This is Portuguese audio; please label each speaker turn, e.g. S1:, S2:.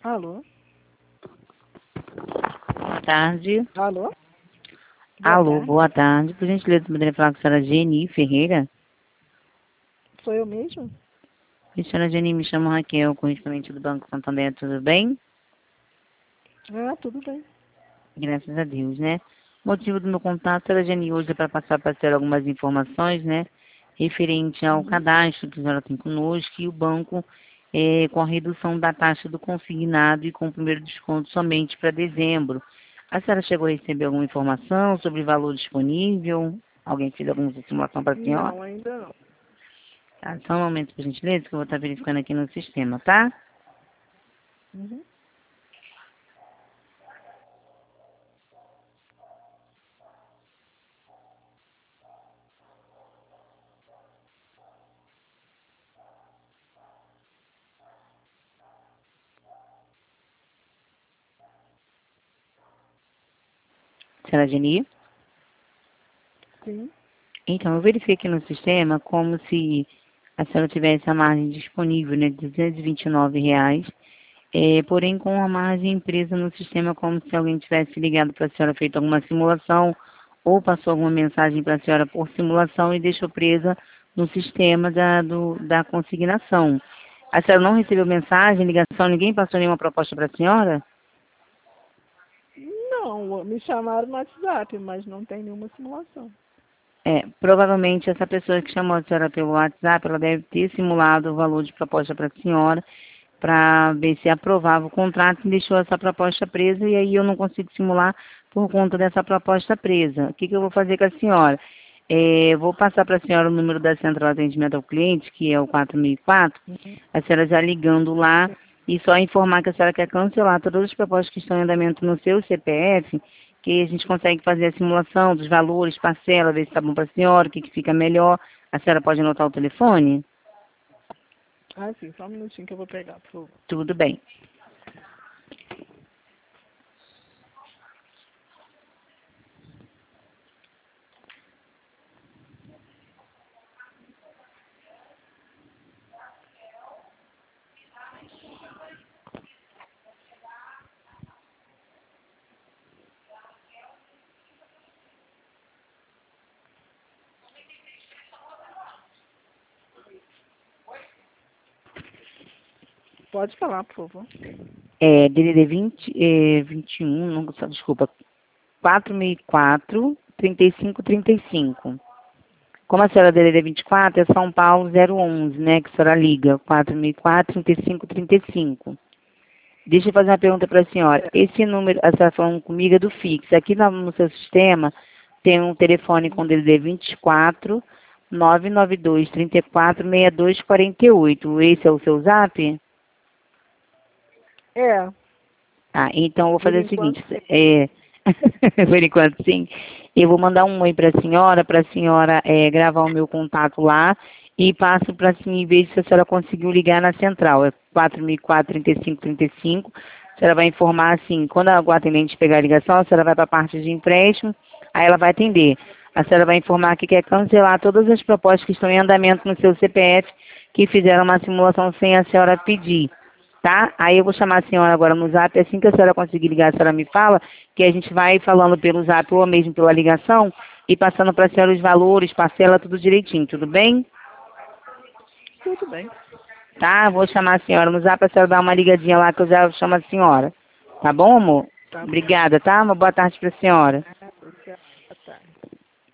S1: Alô?
S2: Boa tarde.
S1: Alô?
S2: Alô,
S1: tarde.
S2: boa tarde. Por gentileza, poderia falar com a senhora Geni Ferreira?
S1: Sou eu mesmo?
S2: A senhora Geni, me chamo Raquel, correspondente do Banco Santander, tudo bem?
S1: Ah, tudo bem.
S2: Graças a Deus, né? O motivo do meu contato, senhora Geni, hoje é para passar para a senhora algumas informações, né? Referente ao cadastro que a senhora tem conosco e o banco com a redução da taxa do consignado e com o primeiro desconto somente para dezembro. A senhora chegou a receber alguma informação sobre valor disponível? Alguém fez alguma simulação para a senhora?
S1: Não, ainda não.
S2: Tá, só um momento, por gentileza, que eu vou estar verificando aqui no sistema, tá?
S1: Uhum.
S2: Senhora Geni?
S1: Sim.
S2: Então, eu verifiquei aqui no sistema como se a senhora tivesse a margem disponível, né, de R$ 229, porém com a margem presa no sistema como se alguém tivesse ligado para a senhora, feito alguma simulação ou passou alguma mensagem para a senhora por simulação e deixou presa no sistema da consignação. A senhora não recebeu mensagem, ligação, ninguém passou nenhuma proposta para a senhora?
S1: Não, me chamaram no WhatsApp, mas não tem nenhuma simulação.
S2: Provavelmente essa pessoa que chamou a senhora pelo WhatsApp, ela deve ter simulado o valor de proposta para a senhora, para ver se aprovava o contrato e deixou essa proposta presa, e aí eu não consigo simular por conta dessa proposta presa. O que eu vou fazer com a senhora? Vou passar para a senhora o número da Central de Atendimento ao Cliente, que é o 4004, a senhora já ligando lá, e só informar que a senhora quer cancelar todas as propostas que estão em andamento no seu CPF, que a gente consegue fazer a simulação dos valores, parcela, ver se está bom para a senhora, o que fica melhor. A senhora pode anotar o telefone?
S1: Ah, sim, só um minutinho que eu vou pegar, por favor.
S2: Tudo bem.
S1: Pode falar, por favor.
S2: DDD 21, não, desculpa, 4004 3535. Como a senhora é DDD 24, é São Paulo 011, né, que a senhora liga, 4004 3535. Deixa eu fazer uma pergunta para a senhora. Esse número, a senhora falando comigo, é do fixo. Aqui no seu sistema tem um telefone com DDD 24 992 34 62 48. Esse é o seu zap?
S1: É,
S2: Então eu vou
S1: por
S2: fazer o
S1: enquanto,
S2: seguinte, por enquanto sim, eu vou mandar um oi para a senhora gravar o meu contato lá e passo para assim, ver se a senhora conseguiu ligar na central, é 4004 3535, a senhora vai informar assim, quando o atendente pegar a ligação, a senhora vai para a parte de empréstimo, aí ela vai atender. A senhora vai informar que quer cancelar todas as propostas que estão em andamento no seu CPF, que fizeram uma simulação sem a senhora pedir. Tá? Aí eu vou chamar a senhora agora no zap, assim que a senhora conseguir ligar, a senhora me fala, que a gente vai falando pelo zap ou mesmo pela ligação e passando para a senhora os valores, parcela, tudo direitinho, tudo bem?
S1: tudo bem.
S2: Tá? Vou chamar a senhora no zap, a senhora dá uma ligadinha lá que eu já chamo a senhora. Tá bom, amor?
S1: Tá bom.
S2: Obrigada, tá? Uma boa tarde para a senhora.